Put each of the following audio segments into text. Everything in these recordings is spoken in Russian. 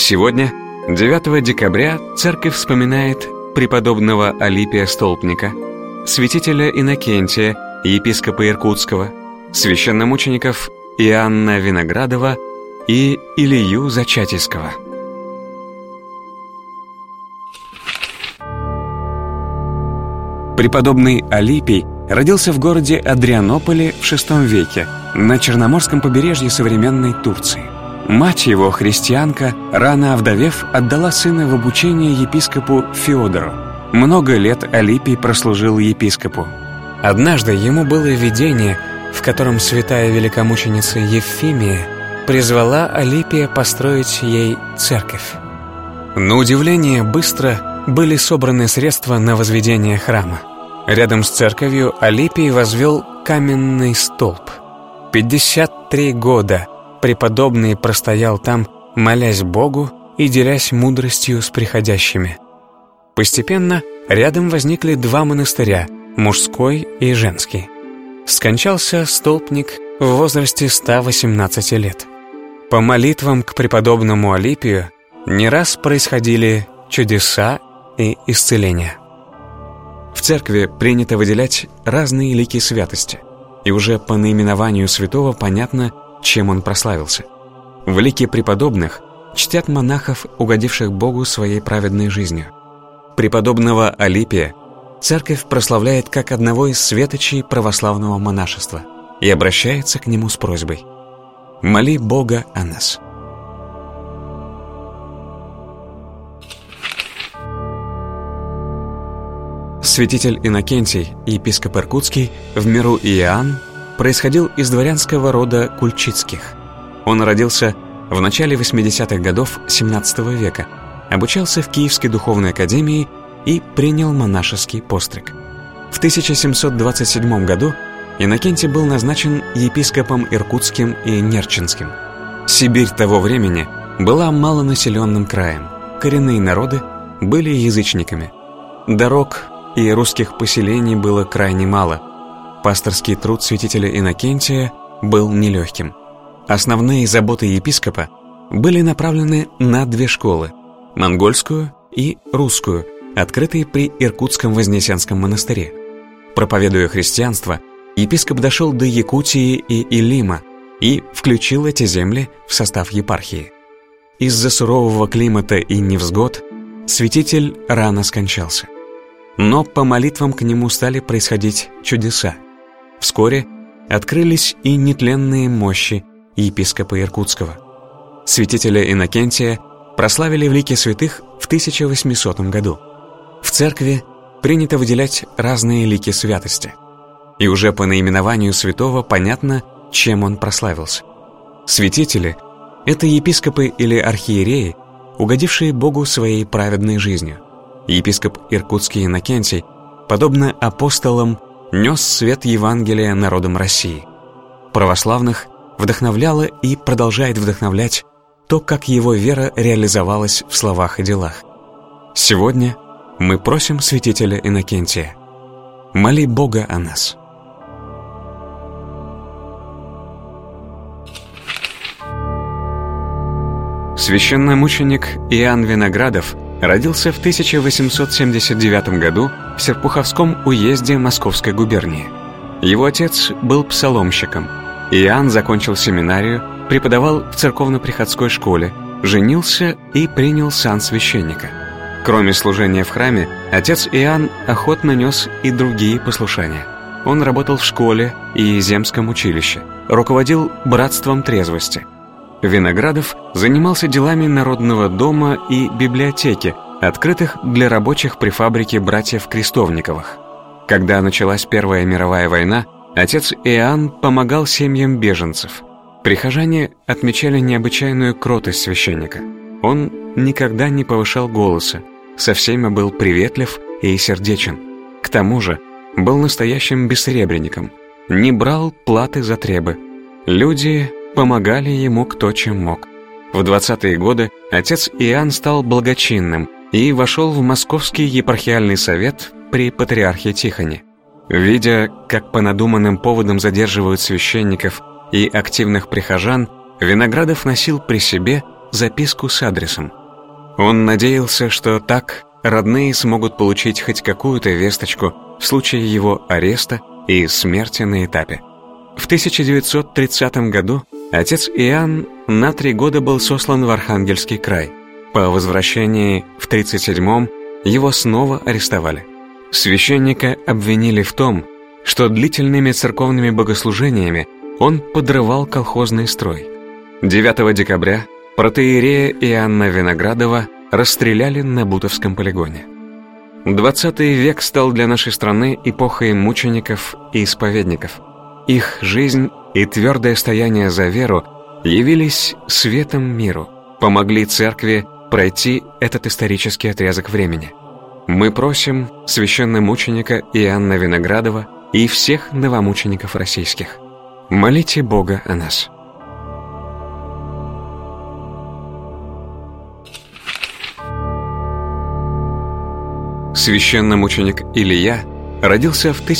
Сегодня, 9 декабря, церковь вспоминает преподобного Алипия Столпника, святителя Иннокентия, епископа Иркутского, священномучеников Иоанна Виноградова и Илью Зачатийского. Преподобный Алипий родился в городе Адрианополе в VI веке на Черноморском побережье современной Турции. Мать его, христианка, рано овдовев, отдала сына в обучение епископу Феодору. Много лет Алипий прослужил епископу. Однажды ему было видение, в котором святая великомученица Евфимия призвала Алипия построить ей церковь. На удивление, быстро были собраны средства на возведение храма. Рядом с церковью Алипий возвел каменный столб. 53 года преподобный простоял там, молясь Богу и делясь мудростью с приходящими. Постепенно рядом возникли два монастыря – мужской и женский. Скончался столпник в возрасте 118 лет. По молитвам к преподобному Алипию не раз происходили чудеса и исцеления. В церкви принято выделять разные лики святости, и уже по наименованию святого понятно, чем он прославился. В лике преподобных чтят монахов, угодивших Богу своей праведной жизнью. Преподобного Алипия церковь прославляет как одного из светочей православного монашества и обращается к нему с просьбой: «Моли Бога о нас». Святитель Иннокентий, епископ Иркутский, в миру Иоанн, происходил из дворянского рода Кульчицких. Он родился в начале 80-х годов XVII века, обучался в Киевской духовной академии и принял монашеский постриг. В 1727 году Иннокентий был назначен епископом Иркутским и Нерчинским. Сибирь того времени была малонаселенным краем, коренные народы были язычниками. Дорог и русских поселений было крайне мало. Пасторский труд святителя Иннокентия был нелегким. Основные заботы епископа были направлены на две школы – монгольскую и русскую, открытые при Иркутском Вознесенском монастыре. Проповедуя христианство, епископ дошел до Якутии и Илима и включил эти земли в состав епархии. Из-за сурового климата и невзгод святитель рано скончался. Но по молитвам к нему стали происходить чудеса. Вскоре открылись и нетленные мощи епископа Иркутского. Святителя Иннокентия прославили в лике святых в 1800 году. В церкви принято выделять разные лики святости. И уже по наименованию святого понятно, чем он прославился. Святители – это епископы или архиереи, угодившие Богу своей праведной жизнью. Епископ Иркутский Иннокентий, подобно апостолам, нес свет Евангелия народам России. Православных вдохновляло и продолжает вдохновлять то, как его вера реализовалась в словах и делах. Сегодня мы просим святителя Иннокентия: моли Бога о нас. Священномученик Иоанн Виноградов родился в 1879 году в Серпуховском уезде Московской губернии. Его отец был псаломщиком. Иоанн закончил семинарию, преподавал в церковно-приходской школе, женился и принял сан священника. Кроме служения в храме, отец Иоанн охотно нес и другие послушания. Он работал в школе и земском училище, руководил братством трезвости. Виноградов занимался делами Народного дома и библиотеки, открытых для рабочих при фабрике братьев Крестовниковых. Когда началась Первая мировая война, отец Иоанн помогал семьям беженцев. Прихожане отмечали необычайную кротость священника. Он никогда не повышал голоса, со всеми был приветлив и сердечен. К тому же был настоящим бессребренником, не брал платы за требы. Люди помогали ему кто чем мог. В 20-е годы отец Иоанн стал благочинным и вошел в Московский епархиальный совет при патриархе Тихоне. Видя, как по надуманным поводам задерживают священников и активных прихожан, Виноградов носил при себе записку с адресом: Он надеялся, что так родные смогут получить хоть какую-то весточку в случае его ареста и смерти на этапе. В 1930 году отец Иоанн на 3 года был сослан в Архангельский край. По возвращении в 1937-м его снова арестовали. Священника обвинили в том, что длительными церковными богослужениями он подрывал колхозный строй. 9 декабря протоиерея Иоанна Виноградова расстреляли на Бутовском полигоне. 20 век стал для нашей страны эпохой мучеников и исповедников. Их жизнь и твердое стояние за веру явились светом миру, помогли церкви пройти этот исторический отрезок времени. Мы просим священномученика Иоанна Виноградова и всех новомучеников российских: молите Бога о нас. Священномученик Илья родился в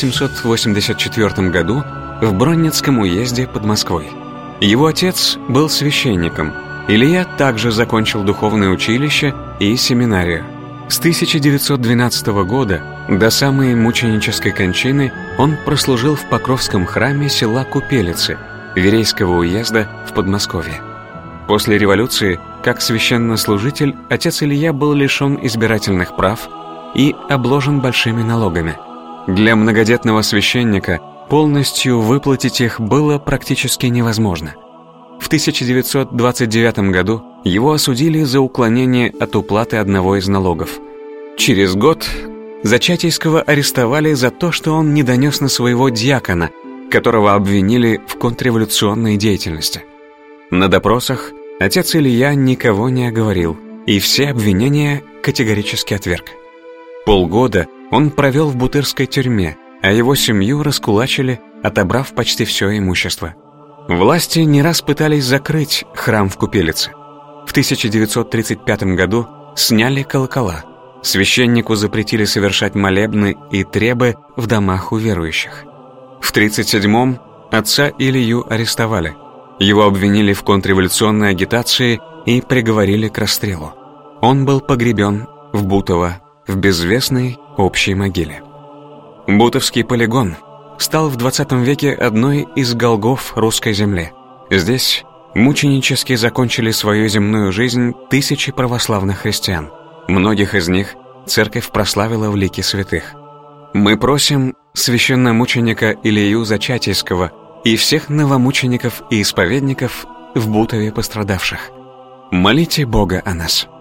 1884 году в Бронницком уезде под Москвой. Его отец был священником. Илья также закончил духовное училище и семинарию. С 1912 года до самой мученической кончины он прослужил в Покровском храме села Купелицы Верейского уезда в Подмосковье. После революции, как священнослужитель, отец Илья был лишен избирательных прав и обложен большими налогами. Для многодетного священника полностью выплатить их было практически невозможно. В 1929 году его осудили за уклонение от уплаты одного из налогов. Через год Зачатийского арестовали за то, что он не донес на своего диакона, которого обвинили в контрреволюционной деятельности. На допросах отец Илья никого не оговорил и все обвинения категорически отверг. Полгода он провел в Бутырской тюрьме, а его семью раскулачили, отобрав почти все имущество. Власти не раз пытались закрыть храм в Купелице. В 1935 году сняли колокола. Священнику запретили совершать молебны и требы в домах у верующих. В 1937-м отца Илью арестовали. Его обвинили в контрреволюционной агитации и приговорили к расстрелу. Он был погребен в Бутово, в безвестной общей могиле. Бутовский полигон стал в 20 веке одной из голгоф русской земли. Здесь мученически закончили свою земную жизнь тысячи православных христиан. Многих из них церковь прославила в лике святых. Мы просим священномученика Илью Зачатийского и всех новомучеников и исповедников в Бутове пострадавших: молите Бога о нас.